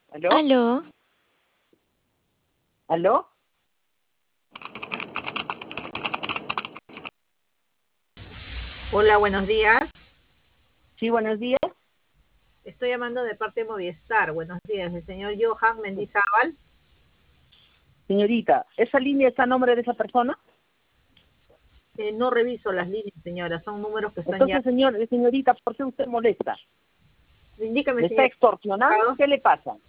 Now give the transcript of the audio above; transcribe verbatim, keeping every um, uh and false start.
¿Aló? Aló, ¿Aló? Hola, buenos días. Sí, buenos días. Estoy llamando de parte de Movistar. Buenos días, el señor Johan Mendizábal. Señorita, ¿esa línea está a nombre de esa persona? Eh, no reviso las líneas, señora. Son números que están ya. Entonces, señor, señorita, ¿por qué usted molesta? Indícame, ¿Le está señor. extorsionando? ¿Qué le pasa?